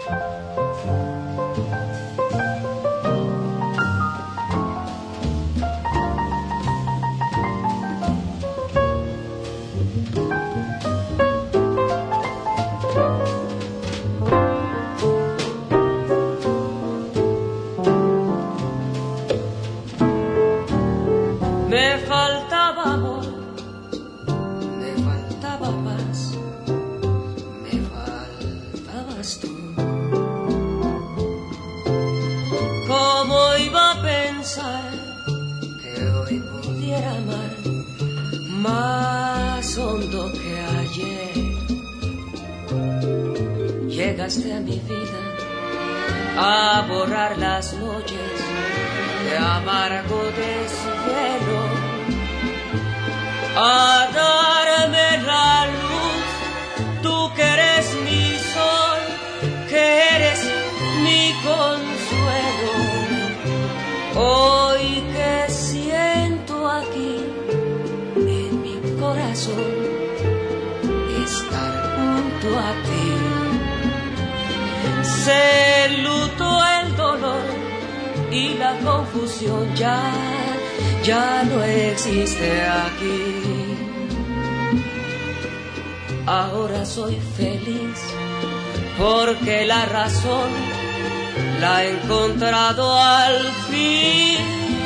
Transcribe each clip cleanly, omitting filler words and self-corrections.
Me faltaba amor, me faltaba paz, me faltabas tú. ¿Cómo iba a pensar que hoy pudiera amar más hondo que ayer? Llegaste a mi vida a borrar las noches de amargo desvelo, a darme la luz, tú que eres mi sol, que eres mi consuelo. Hoy que siento aquí en mi corazón estar junto a ti, se lutó el dolor y la confusión ya no existe aquí. Ahora soy feliz porque la razón la he encontrado al fin.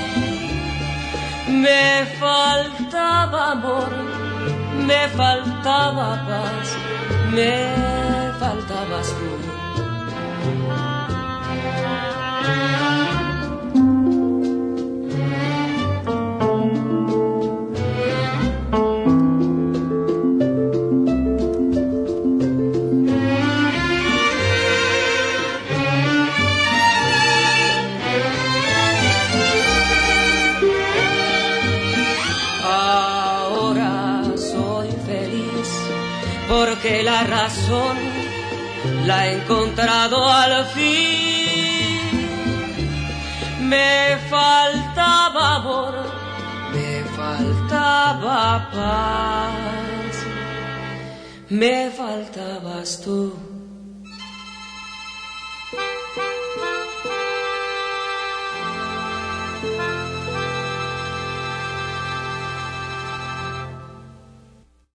Me faltaba amor, me faltaba paz, me faltabas tú. Porque la razón la he encontrado al fin. Me faltaba amor, me faltaba paz, me faltabas tú.